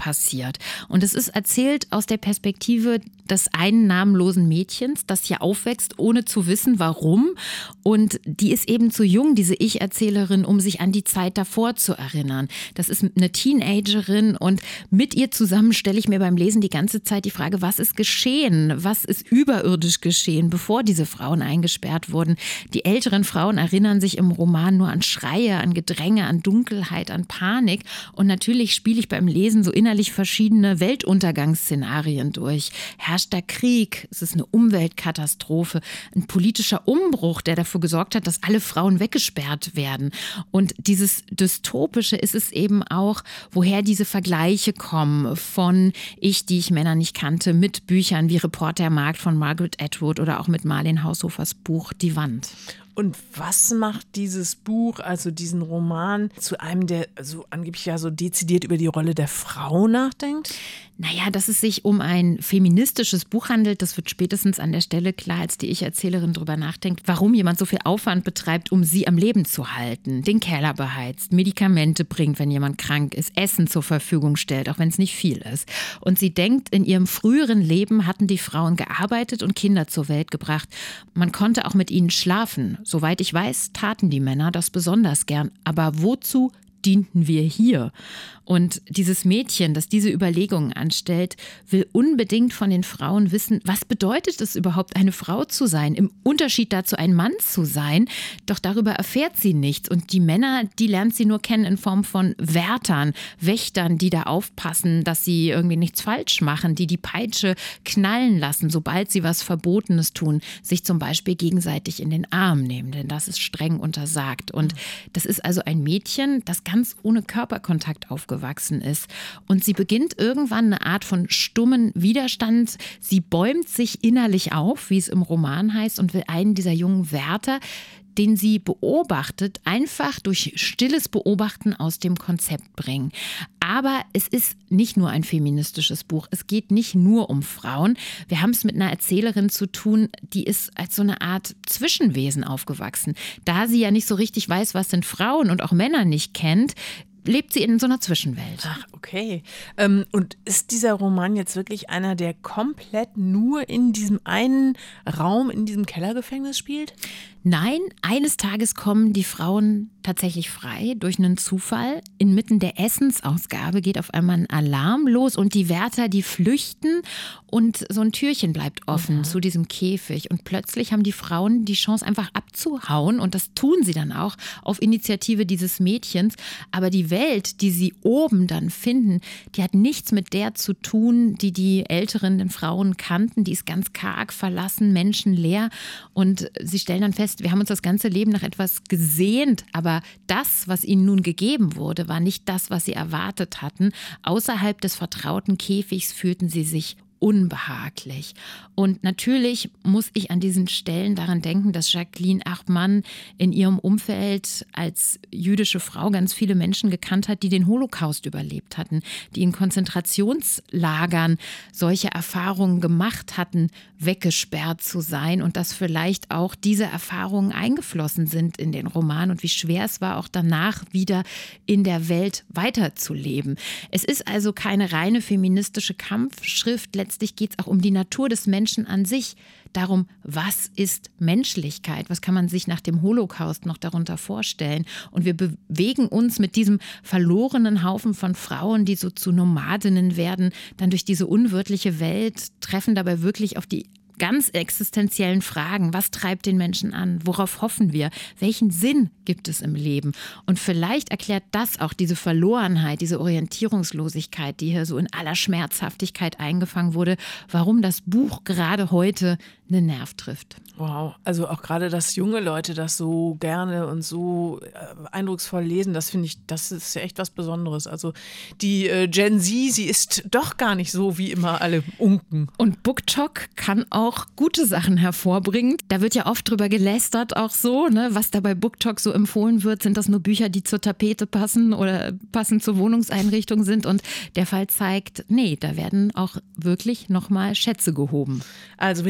passiert. Und es ist erzählt aus der Perspektive des einen namenlosen Mädchens, das hier aufwächst, ohne zu wissen, warum. Und die ist eben zu jung, diese Ich-Erzählerin, um sich an die Zeit davor zu erinnern. Das ist eine Teenagerin und mit ihr zusammen stelle ich mir beim Lesen die ganze Zeit die Frage, was ist geschehen? Was ist überirdisch geschehen, bevor diese Frauen eingesperrt wurden? Die älteren Frauen erinnern sich im Roman nur an Schreie, an Gedränge, an Dunkelheit, an Panik. Und natürlich spiele ich beim Lesen so innerlich verschiedene Weltuntergangsszenarien durch. Herrscht der Krieg? Es ist eine Umweltkatastrophe, ein politischer Umbruch, der dafür gesorgt hat, dass alle Frauen weggesperrt werden. Und dieses Dystopische ist es eben auch, woher diese Vergleiche kommen von Ich, die ich Männer nicht kannte, mit Büchern wie Reportermarkt von Margaret Atwood oder auch mit Marlene Haushofers Buch Die Wand. Und was macht dieses Buch, also diesen Roman, zu einem, der so angeblich ja so dezidiert über die Rolle der Frau nachdenkt? Naja, dass es sich um ein feministisches Buch handelt, das wird spätestens an der Stelle klar, als die Ich-Erzählerin drüber nachdenkt, warum jemand so viel Aufwand betreibt, um sie am Leben zu halten, den Keller beheizt, Medikamente bringt, wenn jemand krank ist, Essen zur Verfügung stellt, auch wenn es nicht viel ist. Und sie denkt, in ihrem früheren Leben hatten die Frauen gearbeitet und Kinder zur Welt gebracht. Man konnte auch mit ihnen schlafen. Soweit ich weiß, taten die Männer das besonders gern. Aber wozu dienten wir hier? Und dieses Mädchen, das diese Überlegungen anstellt, will unbedingt von den Frauen wissen, was bedeutet es überhaupt, eine Frau zu sein, im Unterschied dazu ein Mann zu sein. Doch darüber erfährt sie nichts. Und die Männer, die lernt sie nur kennen in Form von Wärtern, Wächtern, die da aufpassen, dass sie irgendwie nichts falsch machen, die die Peitsche knallen lassen, sobald sie was Verbotenes tun, sich zum Beispiel gegenseitig in den Arm nehmen, denn das ist streng untersagt. Und das ist also ein Mädchen, das ganz ohne Körperkontakt aufgewachsen ist. Und sie beginnt irgendwann eine Art von stummen Widerstand. Sie bäumt sich innerlich auf, wie es im Roman heißt, und will einen dieser jungen Wärter, den sie beobachtet, einfach durch stilles Beobachten aus dem Konzept bringen. Aber es ist nicht nur ein feministisches Buch. Es geht nicht nur um Frauen. Wir haben es mit einer Erzählerin zu tun, die ist als so eine Art Zwischenwesen aufgewachsen. Da sie ja nicht so richtig weiß, was sind Frauen und auch Männer nicht kennt, lebt sie in so einer Zwischenwelt. Ach, okay. Ähm, und ist dieser Roman jetzt wirklich einer, der komplett nur in diesem einen Raum, in diesem Kellergefängnis spielt? Nein, eines Tages kommen die Frauen tatsächlich frei durch einen Zufall. Inmitten der Essensausgabe geht auf einmal ein Alarm los und die Wärter, die flüchten und so ein Türchen bleibt offen mhm. zu diesem Käfig. Und plötzlich haben die Frauen die Chance, einfach abzuhauen und das tun sie dann auch auf Initiative dieses Mädchens. Aber die Welt, die sie oben dann finden, die hat nichts mit der zu tun, die die älteren den Frauen kannten. Die ist ganz karg, verlassen, menschenleer und sie stellen dann fest, wir haben uns das ganze Leben nach etwas gesehnt, aber das, was ihnen nun gegeben wurde, war nicht das, was sie erwartet hatten. Außerhalb des vertrauten Käfigs fühlten sie sich unbehaglich. Und natürlich muss ich an diesen Stellen daran denken, dass Jacqueline Achtmann in ihrem Umfeld als jüdische Frau ganz viele Menschen gekannt hat, die den Holocaust überlebt hatten, die in Konzentrationslagern solche Erfahrungen gemacht hatten, weggesperrt zu sein und dass vielleicht auch diese Erfahrungen eingeflossen sind in den Roman und wie schwer es war, auch danach wieder in der Welt weiterzuleben. Es ist also keine reine feministische Kampfschrift. Letztlich geht es auch um die Natur des Menschen an sich. Darum, was ist Menschlichkeit? Was kann man sich nach dem Holocaust noch darunter vorstellen? Und wir bewegen uns mit diesem verlorenen Haufen von Frauen, die so zu Nomadinnen werden, dann durch diese unwirtliche Welt, treffen dabei wirklich auf die ganz existenziellen Fragen. Was treibt den Menschen an? Worauf hoffen wir? Welchen Sinn gibt es im Leben? Und vielleicht erklärt das auch diese Verlorenheit, diese Orientierungslosigkeit, die hier so in aller Schmerzhaftigkeit eingefangen wurde, warum das Buch gerade heute einen Nerv trifft. Wow, also auch gerade, dass junge Leute das so gerne und so äh, eindrucksvoll lesen, das finde ich, das ist ja echt was Besonderes. Also die äh, Gen Z, sie ist doch gar nicht so wie immer alle unken. Und BookTok kann auch gute Sachen hervorbringen. Da wird ja oft drüber gelästert, auch so, ne, was da bei BookTok so empfohlen wird. Sind das nur Bücher, die zur Tapete passen oder passend zur Wohnungseinrichtung sind? Und der Fall zeigt, nee, da werden auch wirklich nochmal Schätze gehoben. Also wir merken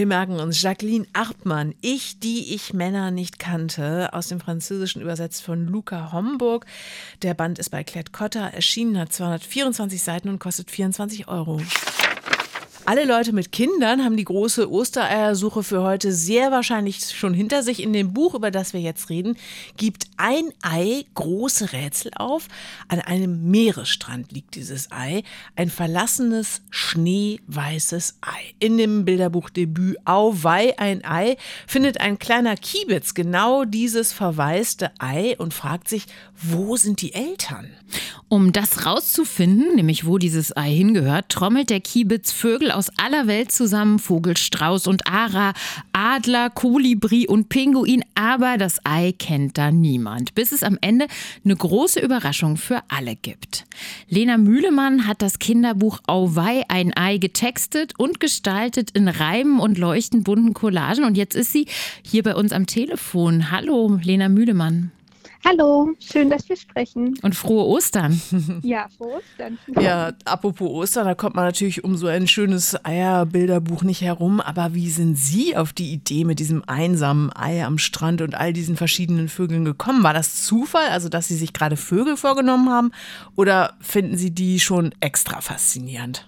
uns Jacqueline Arpmann, Ich, die ich Männer nicht kannte, aus dem Französischen übersetzt von Luca Homburg. Der Band ist bei Klett Cotta erschienen, hat zweihundertvierundzwanzig Seiten und kostet vierundzwanzig Euro. Alle Leute mit Kindern haben die große Ostereiersuche für heute sehr wahrscheinlich schon hinter sich. In dem Buch, über das wir jetzt reden, gibt ein Ei große Rätsel auf. An einem Meeresstrand liegt dieses Ei, ein verlassenes, schneeweißes Ei. In dem Bilderbuchdebüt Auweih, ein Ei, findet ein kleiner Kiebitz genau dieses verwaiste Ei und fragt sich, wo sind die Eltern? Um das rauszufinden, nämlich wo dieses Ei hingehört, trommelt der Kiebitz Vögel aus aller Welt zusammen, Vogel, Strauß und Ara, Adler, Kolibri und Pinguin, aber das Ei kennt da niemand, bis es am Ende eine große Überraschung für alle gibt. Lena Mühlemann hat das Kinderbuch Auweih, ein Ei getextet und gestaltet in Reimen und leuchtend bunten Collagen und jetzt ist sie hier bei uns am Telefon. Hallo, Lena Mühlemann. Hallo, schön, dass wir sprechen. Und frohe Ostern. Ja, frohe Ostern. Ja, apropos Ostern, da kommt man natürlich um so ein schönes Eierbilderbuch nicht herum. Aber wie sind Sie auf die Idee mit diesem einsamen Ei am Strand und all diesen verschiedenen Vögeln gekommen? War das Zufall, also dass Sie sich gerade Vögel vorgenommen haben? Oder finden Sie die schon extra faszinierend?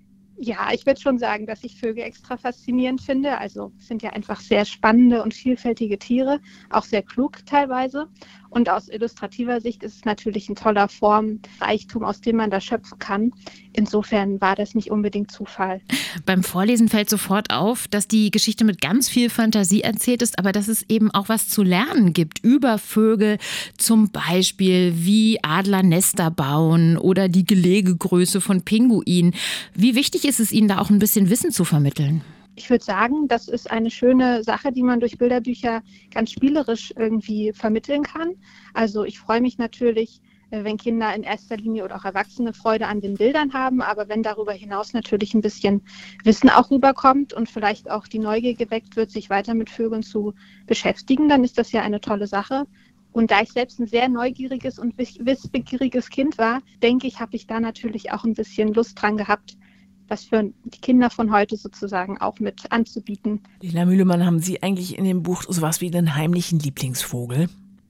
Ja, ich würde schon sagen, dass ich Vögel extra faszinierend finde. Also es sind ja einfach sehr spannende und vielfältige Tiere, auch sehr klug teilweise. Und aus illustrativer Sicht ist es natürlich ein toller Formreichtum, aus dem man da schöpfen kann. Insofern war das nicht unbedingt Zufall. Beim Vorlesen fällt sofort auf, dass die Geschichte mit ganz viel Fantasie erzählt ist, aber dass es eben auch was zu lernen gibt über Vögel, zum Beispiel wie Adler Nester bauen oder die Gelegegröße von Pinguinen. Wie wichtig ist es Ihnen da auch ein bisschen Wissen zu vermitteln? Ich würde sagen, das ist eine schöne Sache, die man durch Bilderbücher ganz spielerisch irgendwie vermitteln kann. Also ich freue mich natürlich, wenn Kinder in erster Linie oder auch Erwachsene Freude an den Bildern haben, aber wenn darüber hinaus natürlich ein bisschen Wissen auch rüberkommt und vielleicht auch die Neugier geweckt wird, sich weiter mit Vögeln zu beschäftigen, dann ist das ja eine tolle Sache. Und da ich selbst ein sehr neugieriges und wissbegieriges Kind war, denke ich, habe ich da natürlich auch ein bisschen Lust dran gehabt, was für die Kinder von heute sozusagen auch mit anzubieten. Lena Mühlemann, haben Sie eigentlich in dem Buch sowas wie einen heimlichen Lieblingsvogel?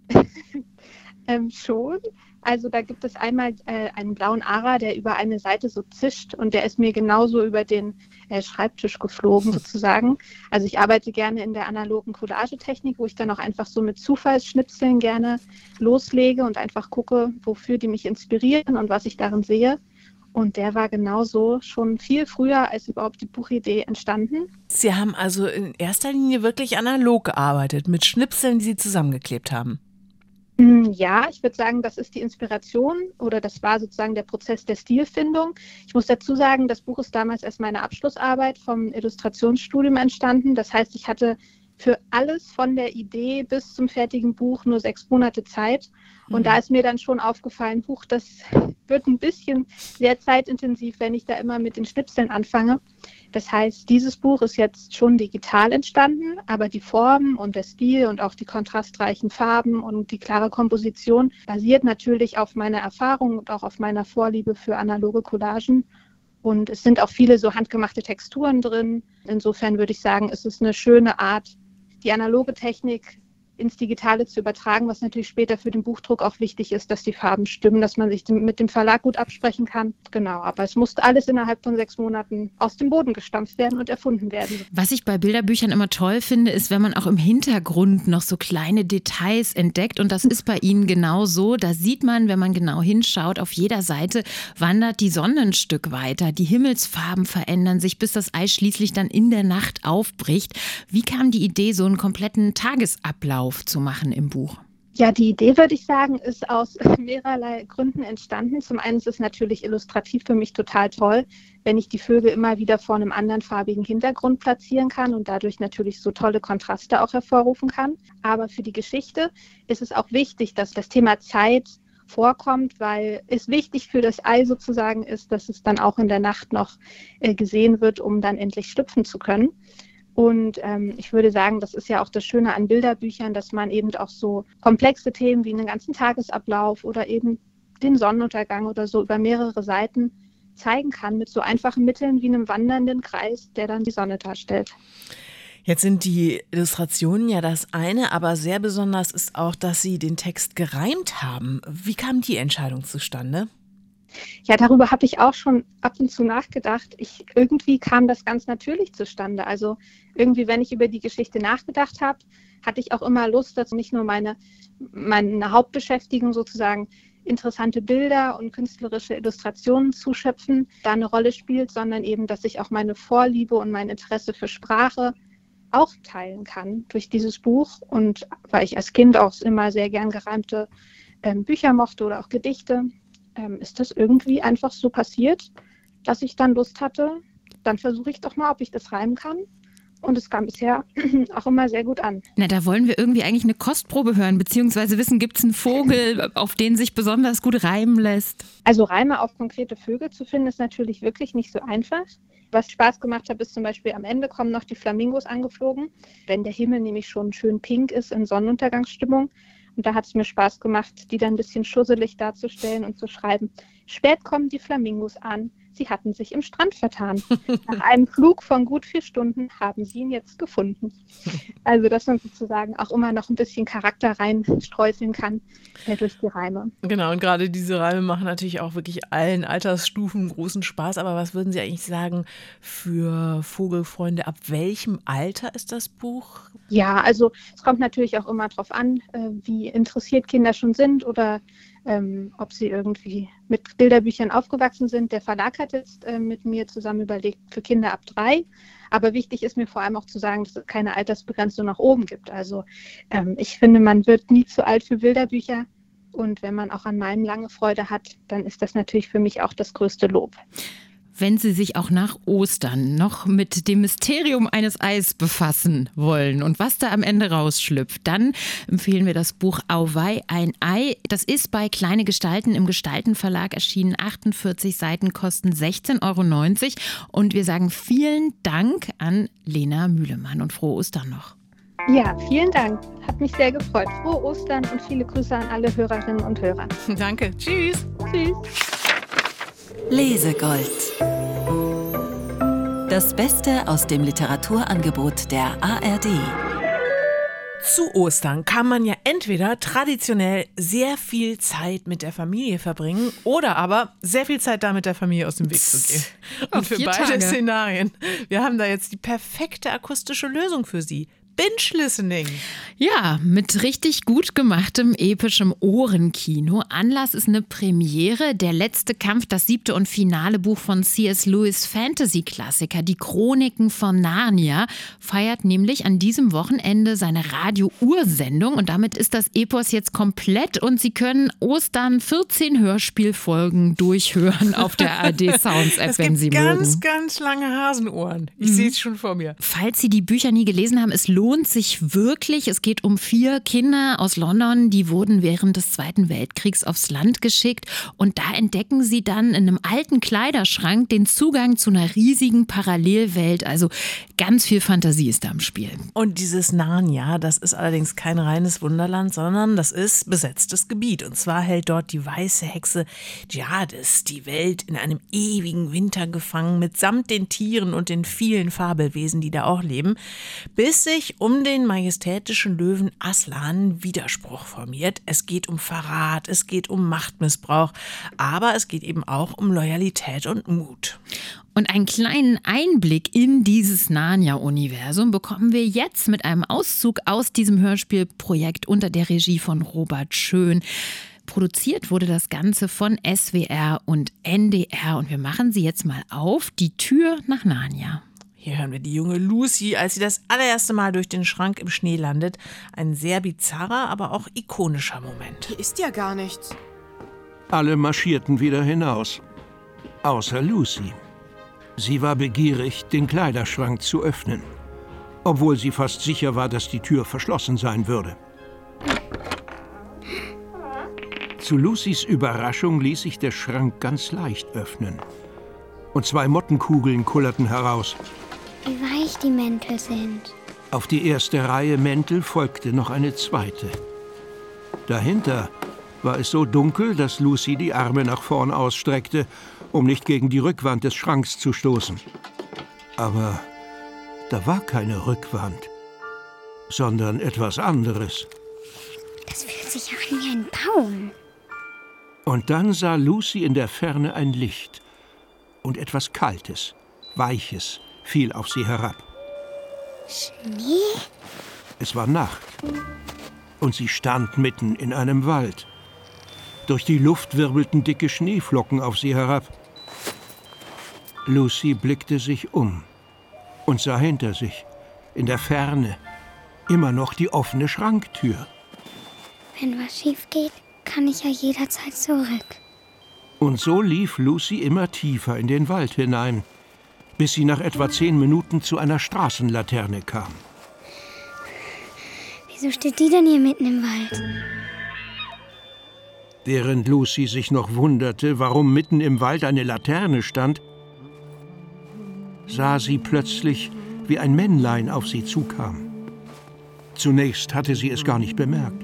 ähm, schon. Also da gibt es einmal äh, einen blauen Ara, der über eine Seite so zischt und der ist mir genauso über den äh, Schreibtisch geflogen sozusagen. Also ich arbeite gerne in der analogen Collagetechnik, wo ich dann auch einfach so mit Zufallsschnipseln gerne loslege und einfach gucke, wofür die mich inspirieren und was ich darin sehe. Und der war genauso schon viel früher als überhaupt die Buchidee entstanden. Sie haben also in erster Linie wirklich analog gearbeitet, mit Schnipseln, die Sie zusammengeklebt haben. Ja, ich würde sagen, das ist die Inspiration oder das war sozusagen der Prozess der Stilfindung. Ich muss dazu sagen, das Buch ist damals als meine Abschlussarbeit vom Illustrationsstudium entstanden. Das heißt, ich hatte für alles von der Idee bis zum fertigen Buch nur sechs Monate Zeit. Und mhm. da ist mir dann schon aufgefallen, huch, das wird ein bisschen sehr zeitintensiv, wenn ich da immer mit den Schnipseln anfange. Das heißt, dieses Buch ist jetzt schon digital entstanden, aber die Form und der Stil und auch die kontrastreichen Farben und die klare Komposition basiert natürlich auf meiner Erfahrung und auch auf meiner Vorliebe für analoge Collagen. Und es sind auch viele so handgemachte Texturen drin. Insofern würde ich sagen, es ist eine schöne Art, die analoge Technik ins Digitale zu übertragen, was natürlich später für den Buchdruck auch wichtig ist, dass die Farben stimmen, dass man sich mit dem Verlag gut absprechen kann. Genau, aber es musste alles innerhalb von sechs Monaten aus dem Boden gestampft werden und erfunden werden. Was ich bei Bilderbüchern immer toll finde, ist, wenn man auch im Hintergrund noch so kleine Details entdeckt und das ist bei Ihnen genau so. Da sieht man, wenn man genau hinschaut, auf jeder Seite wandert die Sonne ein Stück weiter. Die Himmelsfarben verändern sich, bis das Ei schließlich dann in der Nacht aufbricht. Wie kam die Idee, so einen kompletten Tagesablauf zu machen im Buch? Ja, die Idee, würde ich sagen, ist aus mehrerlei Gründen entstanden. Zum einen ist es natürlich illustrativ für mich total toll, wenn ich die Vögel immer wieder vor einem anderen farbigen Hintergrund platzieren kann und dadurch natürlich so tolle Kontraste auch hervorrufen kann. Aber für die Geschichte ist es auch wichtig, dass das Thema Zeit vorkommt, weil es wichtig für das Ei sozusagen ist, dass es dann auch in der Nacht noch äh, gesehen wird, um dann endlich schlüpfen zu können. Und ähm, ich würde sagen, das ist ja auch das Schöne an Bilderbüchern, dass man eben auch so komplexe Themen wie einen ganzen Tagesablauf oder eben den Sonnenuntergang oder so über mehrere Seiten zeigen kann mit so einfachen Mitteln wie einem wandernden Kreis, der dann die Sonne darstellt. Jetzt sind die Illustrationen ja das eine, aber sehr besonders ist auch, dass Sie den Text gereimt haben. Wie kam die Entscheidung zustande? Ja, darüber habe ich auch schon ab und zu nachgedacht. Ich, irgendwie kam das ganz natürlich zustande. Also irgendwie, wenn ich über die Geschichte nachgedacht habe, hatte ich auch immer Lust, dass nicht nur meine, meine Hauptbeschäftigung sozusagen interessante Bilder und künstlerische Illustrationen zu schöpfen, da eine Rolle spielt, sondern eben, dass ich auch meine Vorliebe und mein Interesse für Sprache auch teilen kann durch dieses Buch. Und weil ich als Kind auch immer sehr gern gereimte ähm, Bücher mochte oder auch Gedichte, ähm, ist das irgendwie einfach so passiert, dass ich dann Lust hatte, dann versuche ich doch mal, ob ich das reimen kann. Und es kam bisher auch immer sehr gut an. Na, da wollen wir irgendwie eigentlich eine Kostprobe hören, beziehungsweise wissen, gibt es einen Vogel, auf den sich besonders gut reimen lässt? Also Reime auf konkrete Vögel zu finden, ist natürlich wirklich nicht so einfach. Was Spaß gemacht hat, ist zum Beispiel am Ende kommen noch die Flamingos angeflogen, wenn der Himmel nämlich schon schön pink ist in Sonnenuntergangsstimmung. Und da hat es mir Spaß gemacht, die dann ein bisschen schusselig darzustellen und zu schreiben: Spät kommen die Flamingos an, sie hatten sich im Strand vertan. Nach einem Flug von gut vier Stunden haben sie ihn jetzt gefunden. Also, dass man sozusagen auch immer noch ein bisschen Charakter reinstreuseln kann äh, durch die Reime. Genau, und gerade diese Reime machen natürlich auch wirklich allen Altersstufen großen Spaß. Aber was würden Sie eigentlich sagen für Vogelfreunde? Ab welchem Alter ist das Buch? Ja, also es kommt natürlich auch immer darauf an, äh, wie interessiert Kinder schon sind oder ähm, ob sie irgendwie mit Bilderbüchern aufgewachsen sind. Der Verlag hat jetzt äh, mit mir zusammen überlegt für Kinder ab drei. Aber wichtig ist mir vor allem auch zu sagen, dass es keine Altersbegrenzung nach oben gibt. Also ähm, ich finde, man wird nie zu alt für Bilderbücher. Und wenn man auch an meinem lange Freude hat, dann ist das natürlich für mich auch das größte Lob. Wenn Sie sich auch nach Ostern noch mit dem Mysterium eines Eis befassen wollen und was da am Ende rausschlüpft, dann empfehlen wir das Buch Auweih, ein Ei. Das ist bei Kleine Gestalten im Gestalten-Verlag erschienen. achtundvierzig Seiten kosten sechzehn Euro neunzig. Und wir sagen vielen Dank an Lena Mühlemann und frohe Ostern noch. Ja, vielen Dank. Hat mich sehr gefreut. Frohe Ostern und viele Grüße an alle Hörerinnen und Hörer. Danke. Tschüss. Tschüss. Lesegold. Das Beste aus dem Literaturangebot der A R D. Zu Ostern kann man ja entweder traditionell sehr viel Zeit mit der Familie verbringen oder aber sehr viel Zeit da mit der Familie aus dem Weg zu gehen. Und für beide Tage. Szenarien, wir haben da jetzt die perfekte akustische Lösung für Sie. Binge-Listening. Ja, mit richtig gut gemachtem, epischem Ohrenkino. Anlass ist eine Premiere. Der letzte Kampf, das siebte und finale Buch von C S Lewis' Fantasy-Klassiker, die Chroniken von Narnia, feiert nämlich an diesem Wochenende seine Radio-Ursendung. Und damit ist das Epos jetzt komplett und Sie können Ostern vierzehn Hörspielfolgen durchhören auf der A R D Sounds App, wenn Sie mögen. Es gibt ganz, ganz lange Hasenohren. Ich mhm. sehe es schon vor mir. Falls Sie die Bücher nie gelesen haben, es lohnt lohnt sich wirklich. Es geht um vier Kinder aus London, die wurden während des Zweiten Weltkriegs aufs Land geschickt und da entdecken sie dann in einem alten Kleiderschrank den Zugang zu einer riesigen Parallelwelt. Also ganz viel Fantasie ist da im Spiel. Und dieses Narnia, das ist allerdings kein reines Wunderland, sondern das ist besetztes Gebiet. Und zwar hält dort die weiße Hexe Jadis die Welt in einem ewigen Winter gefangen, mitsamt den Tieren und den vielen Fabelwesen, die da auch leben, bis sich um den majestätischen Löwen Aslan Widerspruch formiert. Es geht um Verrat, es geht um Machtmissbrauch, aber es geht eben auch um Loyalität und Mut. Und einen kleinen Einblick in dieses Narnia-Universum bekommen wir jetzt mit einem Auszug aus diesem Hörspielprojekt unter der Regie von Robert Schön. Produziert wurde das Ganze von S W R und N D R und wir machen sie jetzt mal auf, die Tür nach Narnia. Hier hören wir die junge Lucy, als sie das allererste Mal durch den Schrank im Schnee landet. Ein sehr bizarrer, aber auch ikonischer Moment. Hier ist ja gar nichts. Alle marschierten wieder hinaus, außer Lucy. Sie war begierig, den Kleiderschrank zu öffnen, obwohl sie fast sicher war, dass die Tür verschlossen sein würde. Zu Lucys Überraschung ließ sich der Schrank ganz leicht öffnen. Und zwei Mottenkugeln kullerten heraus. Wie weich die Mäntel sind. Auf die erste Reihe Mäntel folgte noch eine zweite. Dahinter war es so dunkel, dass Lucy die Arme nach vorn ausstreckte, um nicht gegen die Rückwand des Schranks zu stoßen. Aber Da war keine Rückwand, sondern etwas anderes. Das fühlt sich ja an wie ein Baum. Und dann sah Lucy in der Ferne ein Licht. Und etwas Kaltes, Weiches fiel auf sie herab. Schnee? Es war Nacht. Und sie stand mitten in einem Wald. Durch die Luft wirbelten dicke Schneeflocken auf sie herab. Lucy blickte sich um und sah hinter sich, in der Ferne, immer noch die offene Schranktür. Wenn was schief geht, kann ich ja jederzeit zurück. Und so lief Lucy immer tiefer in den Wald hinein, bis sie nach etwa zehn Minuten zu einer Straßenlaterne kam. Wieso steht die denn hier mitten im Wald? Während Lucy sich noch wunderte, warum mitten im Wald eine Laterne stand, sah sie plötzlich, wie ein Männlein auf sie zukam. Zunächst hatte sie es gar nicht bemerkt.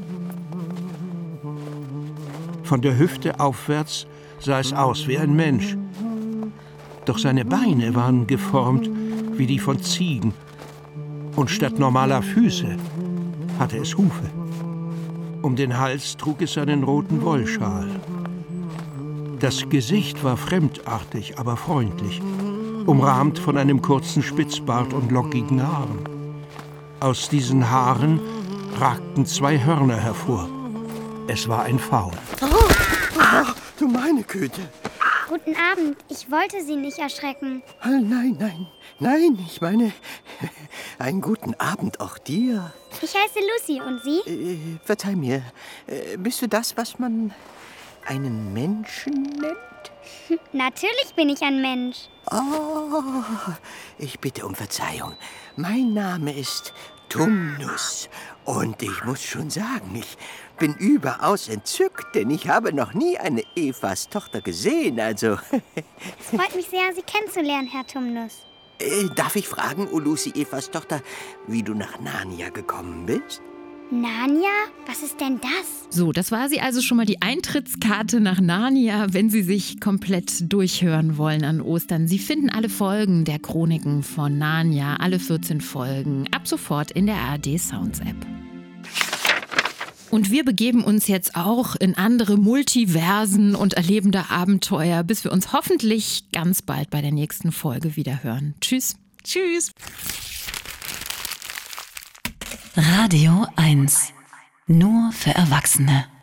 Von der Hüfte aufwärts sah es aus wie ein Mensch. Doch seine Beine waren geformt wie die von Ziegen. Und statt normaler Füße hatte es Hufe. Um den Hals trug es einen roten Wollschal. Das Gesicht war fremdartig, aber freundlich, umrahmt von einem kurzen Spitzbart und lockigen Haaren. Aus diesen Haaren ragten zwei Hörner hervor. Es war ein Faun. Oh, oh, du meine Güte. Guten Abend, ich wollte Sie nicht erschrecken. Oh, nein, nein, nein, ich meine, einen guten Abend auch dir. Ich heiße Lucy, und Sie? Äh, verzeih mir, äh, bist du das, was man einen Menschen nennt? Natürlich bin ich ein Mensch. Oh, ich bitte um Verzeihung. Mein Name ist Tumnus. Und ich muss schon sagen, ich bin überaus entzückt, denn ich habe noch nie eine Evas Tochter gesehen, also... Es freut mich sehr, Sie kennenzulernen, Herr Tumnus. Äh, darf ich fragen, O Lucy, Evas Tochter, wie du nach Narnia gekommen bist? Narnia? Was ist denn das? So, das war sie also schon mal, die Eintrittskarte nach Narnia, wenn Sie sich komplett durchhören wollen an Ostern. Sie finden alle Folgen der Chroniken von Narnia, alle vierzehn Folgen, ab sofort in der A R D Sounds App. Und wir begeben uns jetzt auch in andere Multiversen und erleben da Abenteuer, bis wir uns hoffentlich ganz bald bei der nächsten Folge wieder hören. Tschüss. Tschüss. Radio eins. Nur für Erwachsene.